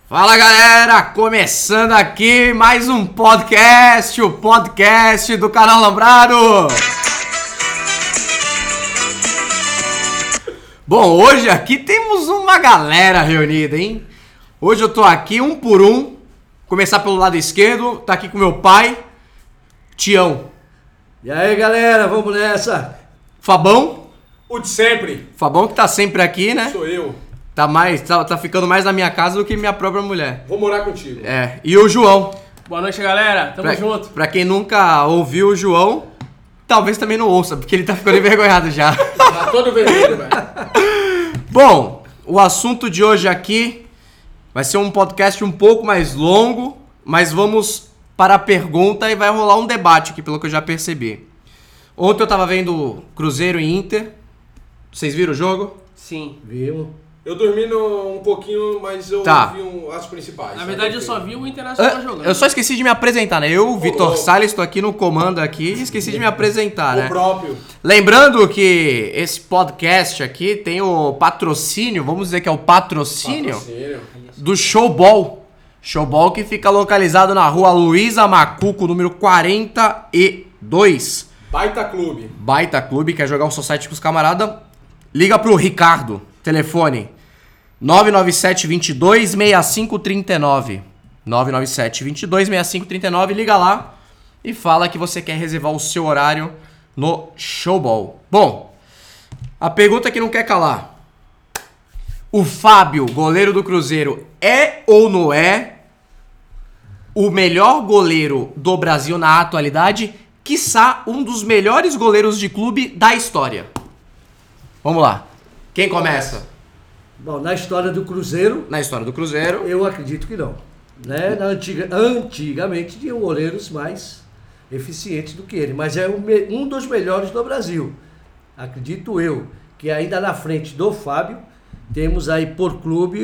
Fala galera, começando aqui mais um podcast, o podcast do canal Lambrado. Bom, hoje aqui temos uma galera reunida, hein? Hoje eu tô aqui um por um, começar pelo lado esquerdo, tá aqui com meu pai, Tião. E aí galera, vamos nessa. Fabão. O de sempre. Fabão que tá sempre aqui, né? Sou eu. Tá ficando mais na minha casa do que minha própria mulher. Vou morar contigo. É, e o João. Boa noite, galera. Tamo junto. Pra quem nunca ouviu o João, talvez também não ouça, porque ele tá ficando envergonhado já. Tá todo vermelho, velho. Bom, o assunto de hoje aqui vai ser um podcast um pouco mais longo, mas vamos para a pergunta e vai rolar um debate aqui, pelo que eu já percebi. Ontem eu tava vendo Cruzeiro e Inter. Vocês viram o jogo? Sim. Vimos. Eu dormi um pouquinho, mas eu Tá. vi as principais. Na verdade, eu só vi o Internacional jogando. Eu só esqueci de me apresentar, né? Eu, Vitor Salles, tô aqui no comando aqui e esqueci de me apresentar, né? O próprio. Lembrando que esse podcast aqui tem o patrocínio, vamos dizer que é o patrocínio do Showball. Showball que fica localizado na rua Luísa Macuco, número 42. Baita clube. Baita clube, quer jogar um society com os camaradas? Liga pro Ricardo, telefone 997-22-6539. 997-22-6539, liga lá e fala que você quer reservar o seu horário no Showball. Bom, a pergunta que não quer calar. O Fábio, goleiro do Cruzeiro, é ou não é o melhor goleiro do Brasil na atualidade? Quiçá um dos melhores goleiros de clube da história. Vamos lá. Quem começa? Bom, na história do Cruzeiro, Na história do Cruzeiro. eu acredito que não. Né? Antigamente tinham goleiros mais eficientes do que ele, mas é um dos melhores do Brasil. Acredito eu que ainda na frente do Fábio, temos aí por clube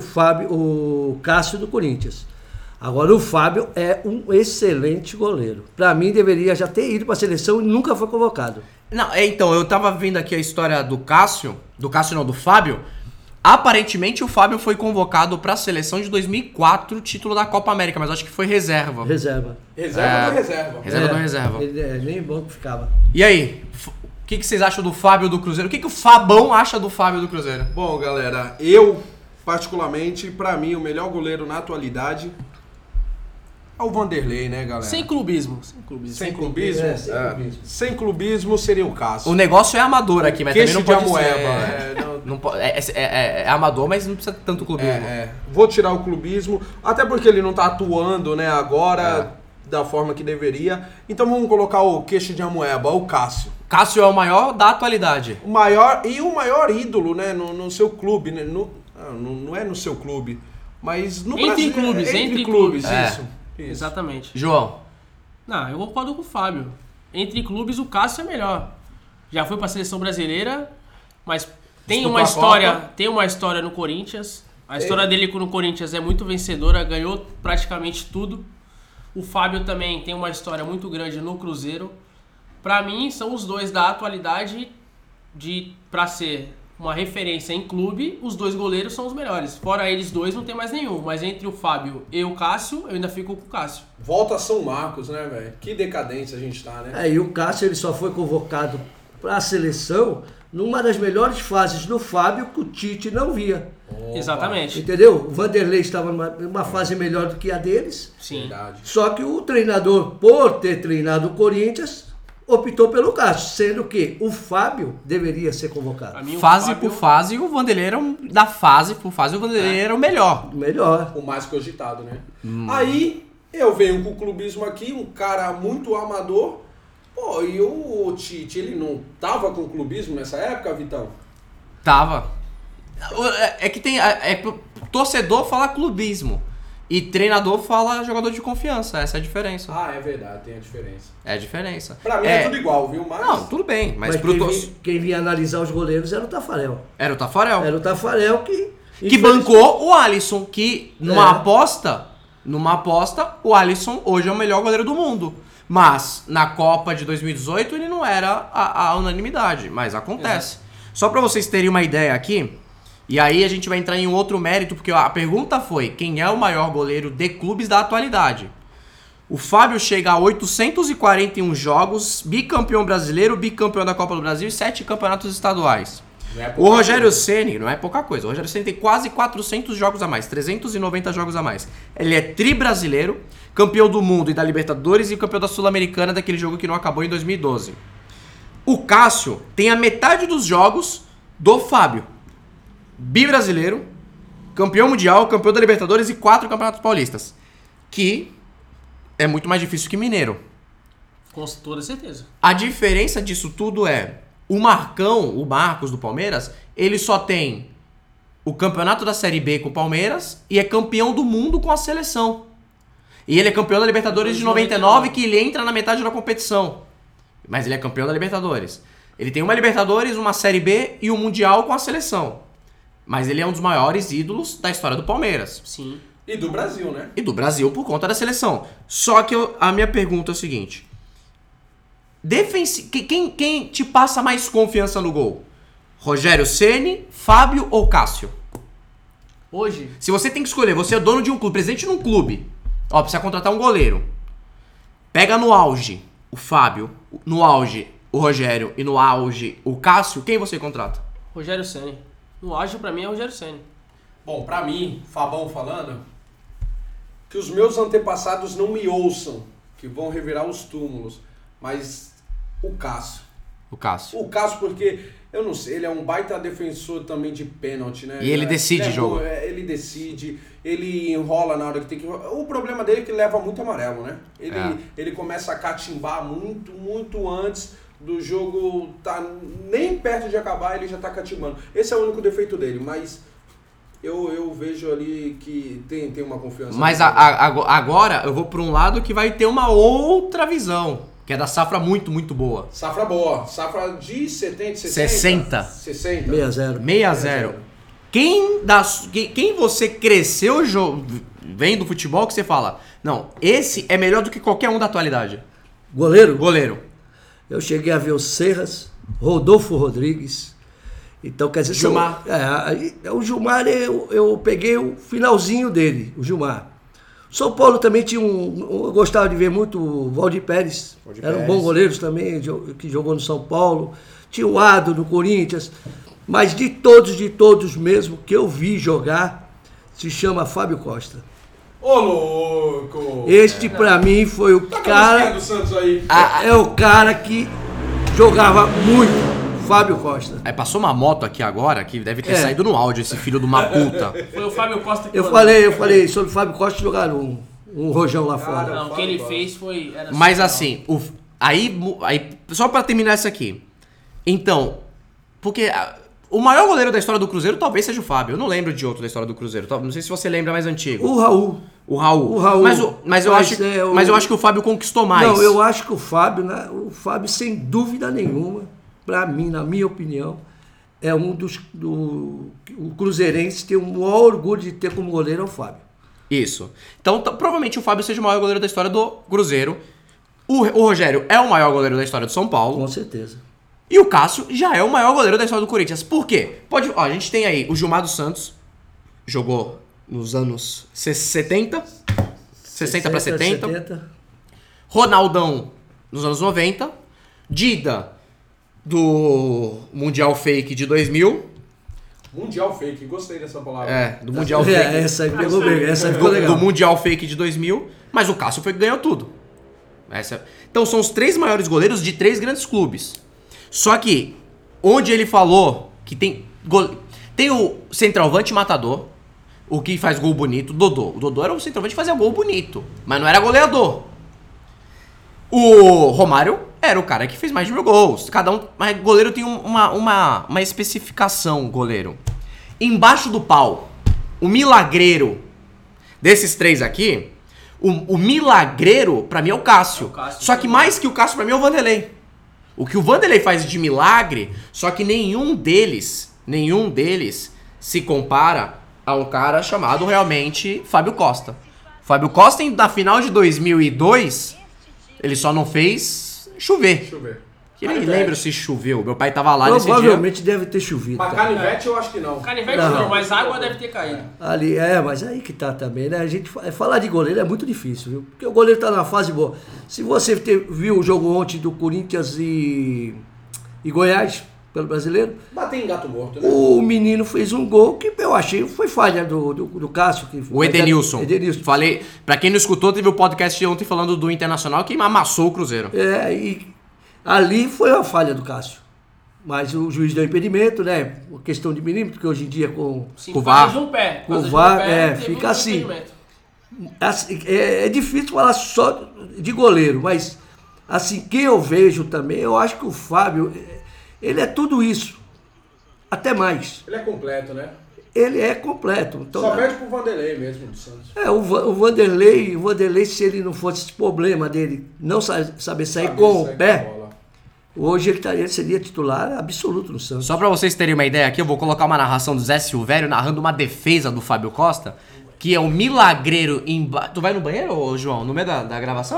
o Cássio do Corinthians. Agora o Fábio é um excelente goleiro. Para mim deveria já ter ido para a seleção e nunca foi convocado. Não, então, eu tava vendo aqui a história do Fábio. Aparentemente o Fábio foi convocado pra seleção de 2004, título da Copa América, mas acho que foi reserva. Reserva. Reserva do reserva. Reserva do reserva. Ele nem banco ficava. E aí, o que vocês acham do Fábio do Cruzeiro? O que o Fabão acha do Fábio do Cruzeiro? Bom, galera, eu, particularmente, pra mim, o melhor goleiro na atualidade é o Vanderlei, né, galera? Sem clubismo. Sem clubismo? sem clubismo. Sem clubismo seria o Cássio. O negócio é amador aqui, mas Queixo também não de pode amoeba. ser... É amador, mas não precisa tanto clubismo. Vou tirar o clubismo, até porque ele não tá atuando, né, agora da forma que deveria. Então vamos colocar o queixo de amoeba, o Cássio. Cássio é o maior da atualidade. O maior ídolo, né, no seu clube, né, não é no seu clube, mas no Entre Brasil. clubes, Entre clubes, É. isso. Exatamente. João. Não, eu concordo com o Fábio. Entre clubes, o Cássio é melhor. Já foi pra seleção brasileira, mas tem Disputou uma a história, Copa. tem uma história no Corinthians. A história dele no Corinthians é muito vencedora, ganhou praticamente tudo. O Fábio também tem uma história muito grande no Cruzeiro. Pra mim, são os dois da atualidade pra ser uma referência em clube, os dois goleiros são os melhores. Fora eles dois, não tem mais nenhum. Mas entre o Fábio e o Cássio, eu ainda fico com o Cássio. Volta a São Marcos, né, velho? Que decadência a gente tá, né? E o Cássio ele só foi convocado para a seleção numa das melhores fases do Fábio que o Tite não via. Opa, Exatamente. Entendeu? O Vanderlei estava numa fase melhor do que a deles. Sim. Verdade. Só que o treinador, por ter treinado o Corinthians, optou pelo Cássio, sendo que o Fábio deveria ser convocado. Pra mim, o Fase Fábio- por fase, o Vanderlei era da fase por fase, o Vanderlei era o melhor. Melhor. O mais cogitado, né? Aí eu venho com o clubismo aqui, um cara muito amador. Pô, e o Tite, ele não tava com clubismo nessa época, Vitão? Tava. É que tem. Torcedor fala clubismo. E treinador fala jogador de confiança. Essa é a diferença. Ah, é verdade, tem a diferença. É a diferença. Pra mim é tudo igual, viu? Mas Não, tudo bem. Mas, Mas pro quem vinha analisar os goleiros era o Tafarel. Era o Tafarel. Era o Tafarel que Bancou o Alisson. Que numa É. aposta, o Alisson hoje é o melhor goleiro do mundo. Mas na Copa de 2018 ele não era a unanimidade. Mas acontece. Só pra vocês terem uma ideia aqui, E aí a gente vai entrar em um outro mérito, porque a pergunta foi, quem é o maior goleiro de clubes da atualidade? O Fábio chega a 841 jogos, bicampeão brasileiro, bicampeão da Copa do Brasil e 7 campeonatos estaduais. O Rogério Ceni, não é pouca coisa, o Rogério Ceni tem quase 400 jogos a mais, 390 jogos a mais. Ele é tri-brasileiro, campeão do mundo e da Libertadores e campeão da Sul-Americana daquele jogo que não acabou em 2012. O Cássio tem a metade dos jogos do Fábio. Bi-brasileiro, campeão mundial, campeão da Libertadores e 4 campeonatos paulistas. Que é muito mais difícil que Mineiro. Com toda certeza. A diferença disso tudo é, o Marcos do Palmeiras, ele só tem o campeonato da Série B com o Palmeiras e é campeão do mundo com a seleção. E ele é campeão da Libertadores de 99, que ele entra na metade da competição. Mas ele é campeão da Libertadores. Ele tem uma Libertadores, uma Série B e um Mundial com a seleção. Mas ele é um dos maiores ídolos da história do Palmeiras. Sim. E do Brasil, né? E do Brasil por conta da seleção. Só que a minha pergunta é o seguinte. Quem te passa mais confiança no gol? Rogério Ceni, Fábio ou Cássio? Hoje? Se você tem que escolher, você é dono de um clube, presidente de um clube. Ó, precisa contratar um goleiro. Pega no auge o Fábio, no auge o Rogério e no auge o Cássio, quem você contrata? Rogério Ceni. No auge pra mim é Rogério Ceni. Bom, pra mim, Fabão falando, que os meus antepassados não me ouçam, que vão revirar os túmulos, mas o Cássio. O Cássio. O Cássio porque, eu não sei, ele é um baita defensor também de pênalti, né? E ele decide jogo. Ele decide, ele enrola na hora que tem que enrolar. O problema dele é que ele leva muito amarelo, né? Ele começa a catimbar muito antes do jogo tá nem perto de acabar, ele já tá catimbando. Esse é o único defeito dele, mas eu vejo ali que tem uma confiança. Mas agora eu vou para um lado que vai ter uma outra visão, que é da safra muito boa. Safra boa. Safra de 70, 60. 60. 6-0. 6-0. Quem você cresceu vendo futebol que você fala, não, esse é melhor do que qualquer um da atualidade? Goleiro. Eu cheguei a ver o Serras, Rodolfo Rodrigues. Então, quer dizer... Gilmar. O Gilmar, eu peguei o finalzinho dele, o Gilmar. São Paulo também tinha eu gostava de ver muito o Valdir Pérez. Era um bom goleiro também, que jogou no São Paulo. Tinha o Ado no Corinthians. Mas de todos mesmo, que eu vi jogar, se chama Fábio Costa. Ô, louco! Este, pra mim, foi o cara... do Santos aí. É o cara que jogava muito, Fábio Costa. Aí passou uma moto aqui agora, que deve ter saído no áudio, esse filho de uma puta. Foi o Fábio Costa que Eu falei sobre o Fábio Costa jogar um rojão lá fora. Não, o que ele fez foi... Mas assim, aí, só pra terminar isso aqui. Então, porque o maior goleiro da história do Cruzeiro talvez seja o Fábio. Eu não lembro de outro da história do Cruzeiro. Não sei se você lembra mais antigo. O Raul. Mas eu acho que o Fábio conquistou mais. Não, eu acho que o Fábio, sem dúvida nenhuma, pra mim, na minha opinião, é um o cruzeirense tem o maior orgulho de ter como goleiro é o Fábio. Isso. Então, provavelmente o Fábio seja o maior goleiro da história do Cruzeiro. O Rogério é o maior goleiro da história do São Paulo. Com certeza. E o Cássio já é o maior goleiro da história do Corinthians. Por quê? A gente tem aí o Gilmar dos Santos, jogou nos anos 60 para 70. Ronaldão nos anos 90. Dida do Mundial Fake de 2000. Mundial Fake, gostei dessa palavra. Do Mundial Fake. Essa aí pegou bem, essa aí ficou legal. Do Mundial Fake de 2000. Mas o Cássio foi que ganhou tudo. Então são os 3 maiores goleiros de 3 grandes clubes. Só que, onde ele falou que tem o centroavante matador, o que faz gol bonito, o Dodô. O Dodô era um centroavante que fazia gol bonito, mas não era goleador. O Romário era o cara que fez mais de 1000 gols. Mas goleiro tem uma especificação, goleiro. Embaixo do pau, o milagreiro desses 3 aqui, o milagreiro, pra mim, é o Cássio. Só que mais que o Cássio, pra mim, é o Vanderlei. O que o Vanderlei faz de milagre, só que nenhum deles se compara a um cara chamado realmente Fábio Costa. Fábio Costa, na final de 2002, ele só não fez chover. Que nem Canivete. lembro se choveu. Meu pai tava lá nesse dia. Provavelmente deve ter chovido. Mas cara. canivete eu acho que não. Canivete Não. não, mas água deve ter caído. Ali, mas aí que tá também, né? A gente falar de goleiro é muito difícil, viu? Porque o goleiro tá na fase boa. Se você viu o jogo ontem do Corinthians e Goiás, pelo Brasileiro, Bater em gato morto, né? o menino fez um gol que eu achei foi falha do Cássio. O Edenilson. Edenilson. Falei, pra quem não escutou, teve o podcast ontem falando do Internacional que amassou o Cruzeiro. E ali foi uma falha do Cássio. Mas o juiz deu impedimento, né? Uma questão de milímetro, que hoje em dia com Sim, Com o por causa VAR. de um pé. Com o Por causa de um VAR, pé, é, teve fica um assim. impedimento. assim, é difícil falar só de goleiro, mas assim, quem eu vejo também, eu acho que o Fábio, ele é tudo isso. Até mais. Ele é completo, né? Ele é completo. Então, Só perde pro Vanderlei mesmo, do Santos. o Vanderlei, se ele não fosse esse problema dele, não saber sair com o pé, bola. hoje ele seria titular absoluto no Santos. Só pra vocês terem uma ideia aqui, eu vou colocar uma narração do Zé Silvério narrando uma defesa do Fábio Costa, que é um milagreiro Tu vai no banheiro, ô João? No meio da gravação?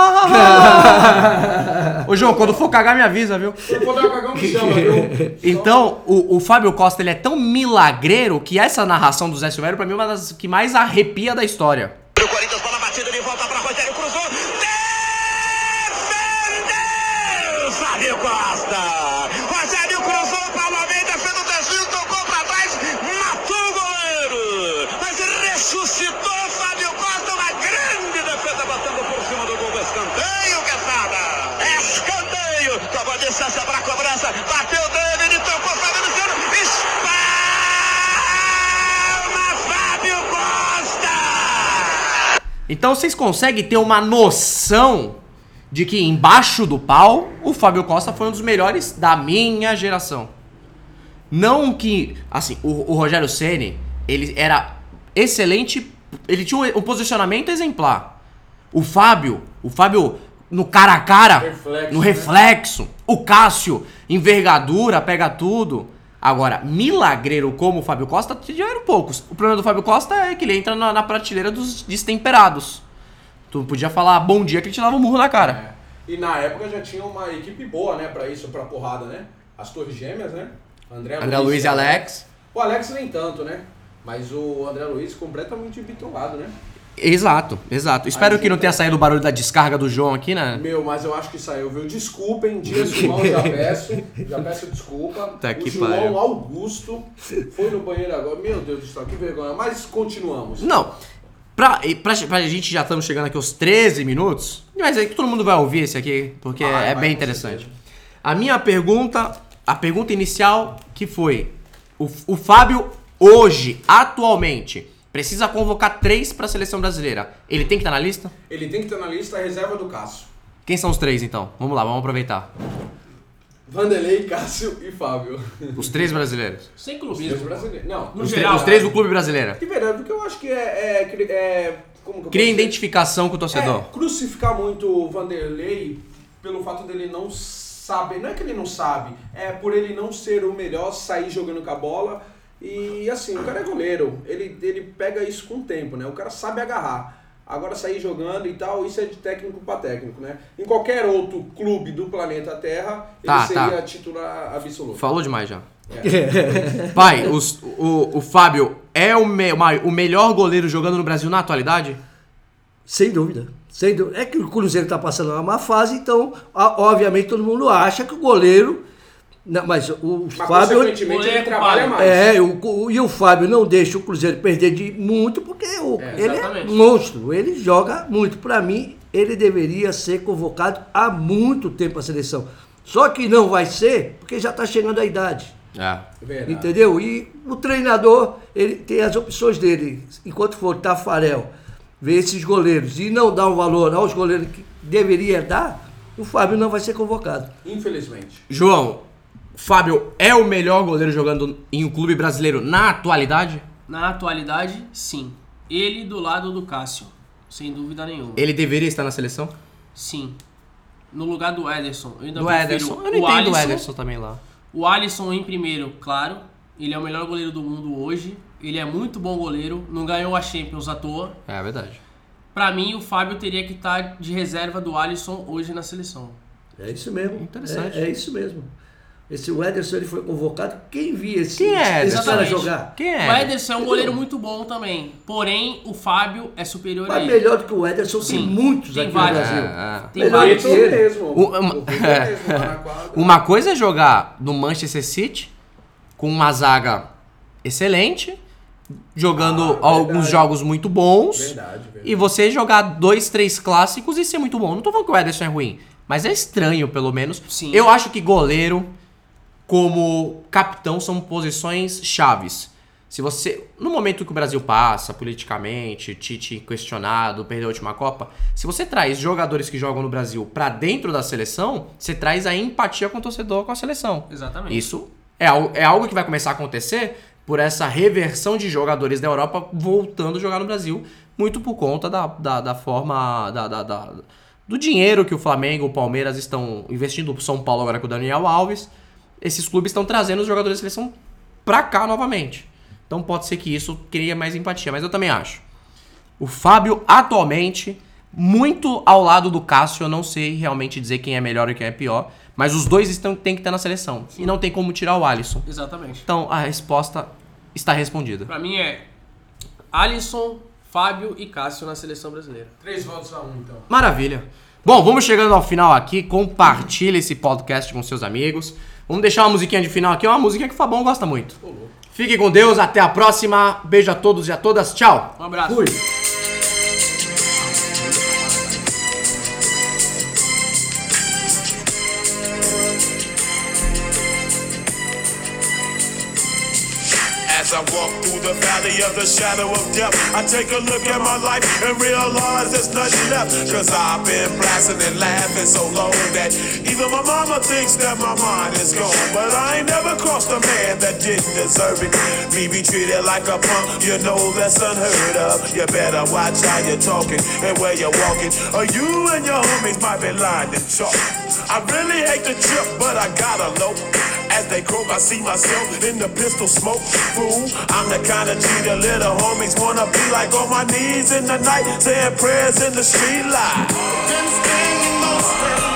Ô João, quando for cagar me avisa, viu? Se eu for dar um cagão, me chama, viu? Então, o Fábio Costa, ele é tão milagreiro que essa narração do Zé Silvério, pra mim, é uma das que mais arrepia da história. O Corinthians, bola batida de volta para Rogério, cruzou. Defendeu! Fábio Costa! Rogério cruzou, Paulo Almeida fez o desvio, tocou para trás, matou o goleiro! Mas ressuscitou Fábio Costa, uma grande defesa batendo por cima do gol. Escanteio, Quesada! Escanteio! Tomou distância para a cobrança, bateu dele, ele tocou, Fábio Luciano, espalma Fábio Costa! Então vocês conseguem ter uma noção de que embaixo do pau, o Fábio Costa foi um dos melhores da minha geração. Não que, assim, o Rogério Ceni, ele era excelente, ele tinha um posicionamento exemplar. O Fábio no cara a cara, Reflexo, no né? reflexo. O Cássio, envergadura, pega tudo. Agora, milagreiro como o Fábio Costa, já eram poucos. O problema do Fábio Costa é que ele entra na prateleira dos destemperados. Tu não podia falar bom dia que ele te dava um murro na cara. E na época já tinha uma equipe boa, né, pra isso, pra porrada, né? As Torres Gêmeas, né? André Luiz e Alex. O Alex nem tanto, né? Mas o André Luiz completamente bitolado, né? Exato. Espero que não tenha gente- saído o barulho da descarga do João aqui, né? Meu, mas eu acho que saiu, viu? Desculpem, Dias João, já peço desculpa. Tá o que João pariu. Augusto foi no banheiro agora. Meu Deus do céu, que vergonha. Mas continuamos. Não. Pra gente já estamos chegando aqui aos 13 minutos. Mas é que todo mundo vai ouvir esse aqui, porque é vai, bem com interessante. certeza. A minha pergunta, a pergunta inicial que foi: o Fábio hoje, atualmente, precisa convocar 3 pra seleção brasileira. Ele tem que estar na lista? Ele tem que estar na lista reserva do Cássio. Quem são os 3 então? Vamos lá, vamos aproveitar. Vanderlei, Cássio e Fábio. Os 3 brasileiros. Sem Os clubismo. brasileiros. Não, No Os, geral, os 3 do clube brasileiro. que verdade, porque eu acho que como que eu Cria posso dizer? identificação com o torcedor. Crucificar muito o Vanderlei pelo fato dele não saber, não é que ele não sabe, é por ele não ser o melhor, sair jogando com a bola. E assim, o cara é goleiro, ele pega isso com o tempo, né? O cara sabe agarrar. Agora sair jogando e tal, isso é de técnico para técnico, né? Em qualquer outro clube do planeta Terra, ele seria titular absoluto. Falou demais já. É. Pai, o Fábio é o melhor goleiro jogando no Brasil na atualidade? Sem dúvida. Sem dúvida. É que o Cruzeiro está passando uma má fase, então, obviamente, todo mundo acha que o goleiro. Não, mas o Mas Fábio. consequentemente goleiro ele trabalha mais. E o Fábio não deixa o Cruzeiro perder de muito, porque ele é exatamente. monstro, ele joga muito. Para mim, ele deveria ser convocado há muito tempo à seleção. Só que não vai ser, porque já está chegando a idade. Verdade. Entendeu? E o treinador, ele tem as opções dele. Enquanto for Tafarel, ver esses goleiros e não dar um valor aos goleiros que deveria dar, o Fábio não vai ser convocado. Infelizmente. João, Fábio é o melhor goleiro jogando em um clube brasileiro na atualidade? Na atualidade, sim. Ele do lado do Cássio, sem dúvida nenhuma. Ele deveria estar na seleção? Sim. No lugar do Ederson. Eu ainda Do prefiro Ederson? Eu não o entendo o Alisson. Ederson também lá. O Alisson em primeiro, claro. Ele é o melhor goleiro do mundo hoje. Ele é muito bom goleiro. Não ganhou a Champions à toa. É verdade. Pra mim, o Fábio teria que estar de reserva do Alisson hoje na seleção. É isso mesmo. Interessante. É isso mesmo. O Ederson ele foi convocado. Quem via esse Quem é esse cara Exatamente. jogar? Quem O é? Ederson é um goleiro muito bom também. Porém, o Fábio é superior a Mas ele. melhor do que o Ederson tem Sim, muitos tem aqui vários. no Brasil. Tem Melhor vários. do que ele. mesmo. Uma- O Vitor mesmo, lá na quadra. Uma coisa é jogar no Manchester City com uma zaga excelente, jogando alguns verdade. jogos muito bons, Verdade. e você jogar 2, 3 clássicos e ser muito bom. Não tô falando que o Ederson é ruim, mas é estranho, pelo menos. Sim. Eu acho que goleiro, como capitão, são posições chaves. Se você, no momento que o Brasil passa, politicamente, Tite questionado, perdeu a última Copa, se você traz jogadores que jogam no Brasil pra dentro da seleção, você traz a empatia com o torcedor, com a seleção. Exatamente. Isso é algo que vai começar a acontecer por essa reversão de jogadores da Europa voltando a jogar no Brasil, muito por conta da forma do dinheiro que o Flamengo, o Palmeiras estão investindo, o São Paulo agora com o Daniel Alves. Esses clubes estão trazendo os jogadores da seleção pra cá novamente. Então pode ser que isso crie mais empatia, mas eu também acho. O Fábio, atualmente, muito ao lado do Cássio, eu não sei realmente dizer quem é melhor e quem é pior, mas os dois têm que estar na seleção. E não tem como tirar o Alisson. Exatamente. Então a resposta está respondida. Pra mim é Alisson, Fábio e Cássio na seleção brasileira. 3 votos a 1, então. Maravilha. Bom, vamos chegando ao final aqui. Compartilhe esse podcast com seus amigos. Vamos deixar uma musiquinha de final aqui, uma musiquinha que o Fabão gosta muito. Fiquem com Deus, até a próxima. Beijo a todos e a todas. Tchau. Um abraço. Fui. As I walk through the valley of the shadow of death, I take a look at my life and realize there's nothing left. Cause I've been blasting and laughing so long that even my mama thinks that my mind is gone. But I ain't never crossed a man that didn't deserve it. Me be treated like a punk, you know that's unheard of. You better watch how you're talking and where you're walking, or you and your homies might be lying in chalk. I really hate the trip, but I gotta low. As they croak, I see myself in the pistol smoke. Fool, I'm the kind of G the little homies wanna be like, on my knees in the night, saying prayers in the street light. Been staying most